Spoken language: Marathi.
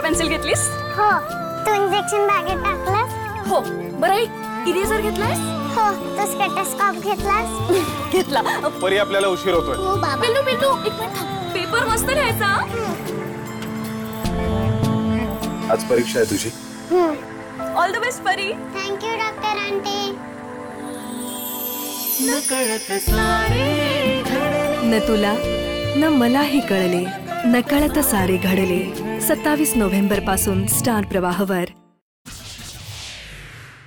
पेन्सिल घेतलीस? हो. तू इंजेक्शन बॅगेत टाकलंस? हो. बरं ऐक, इरेजर घेतलास? हो. तू स्टेथोस्कोप घेतलास? घेतला. परी आपल्याला उशीर होतोय. हो बाबा. पिल्लू पिल्लू एक मिनिट थांब. पेपर मस्त लिहायचा. आज परीक्षा आहे तुझी. All the best Pari. Thank you doctor aunty. न तुला न मलाही कळले, नकळत सारे घडले. 27 नोव्हेंबर पासून स्टार प्रवाहवर.